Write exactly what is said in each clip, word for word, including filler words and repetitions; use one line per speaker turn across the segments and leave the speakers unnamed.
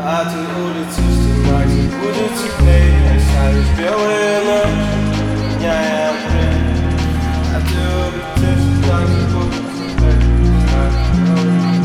А ты улетишь туда, где будет теплее. Оставишь белые ночи, дня и апрель. А ты улетишь туда, где будет теплее.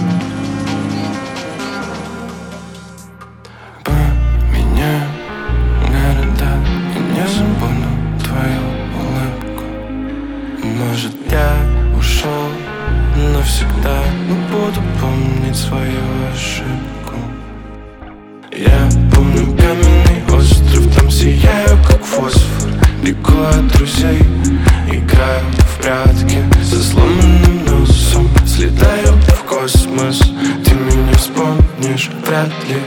Поменяю города и не забуду твою улыбку. Может, я ушел навсегда, но буду помнить свою ошибку. Я помню каменный остров, там сияю как фосфор. Бегу от друзей, играю в прятки со сломанным носом. Слетаю в космос, ты меня вспомнишь вряд ли.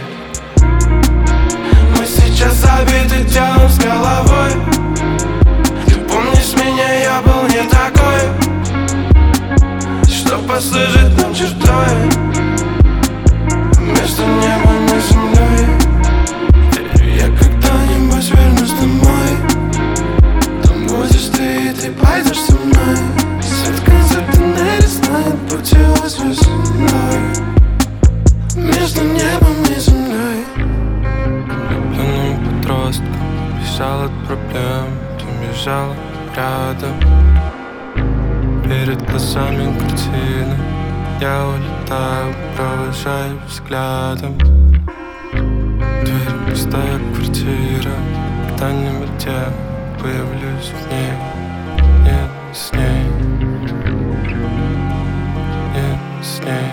Мы сейчас забиты телом с головой. Ты помнишь меня, я был не такой, что послужит нам чертой между небом и землей. Верю, я когда-нибудь вернусь домой. Там будешь ты, и ты пойдешь со мной. Свет концерта нарисует пути весной между небом и землей. Влюбленным подростком бежал от проблем, ты бежала рядом. Перед глазами картины я улетаю, провожаю взглядом. Дверь пустая квартира, когда-нибудь я появлюсь в ней. Нет, с ней, нет, с ней.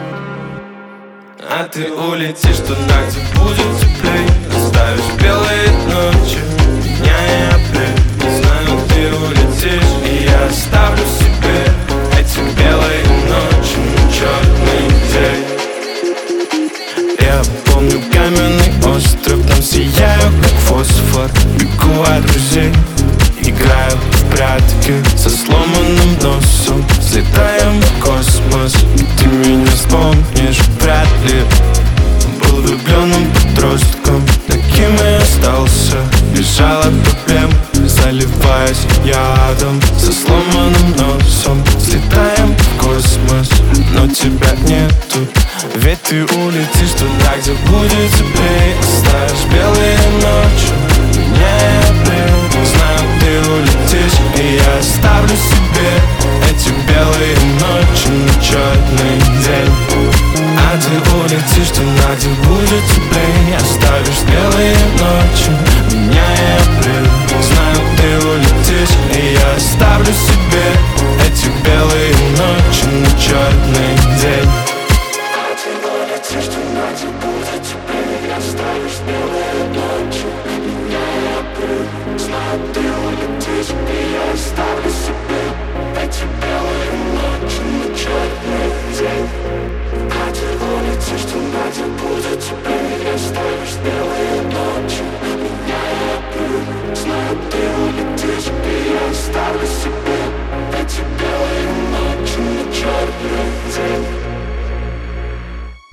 А ты улетишь туда, где будет теплей. Оставишь белые ночи, дня и апрель. Знаю, ты улетишь, и я оставлю себе эти белые ночи на черный день. Я помню каменный остров, там сияю как фосфор. Бегу от друзей, играю в прятки со сломанным носом. Слетаем в космос, ты меня вспомнишь вряд ли. Был влюбленным подростком, таким и остался. Бежал от проблем, заливаясь ядом со сломанным носом. Слетаем в космос, но тебя нету. Ведь ты улетишь туда, где будет теплее. Оставишь белые ночи, дня и апрель. Знаю, ты улетишь, и я оставлю себе эти белые ночи на черный день. А ты улетишь туда, где будет теплее. Оставишь белые ночи, дня и апрель.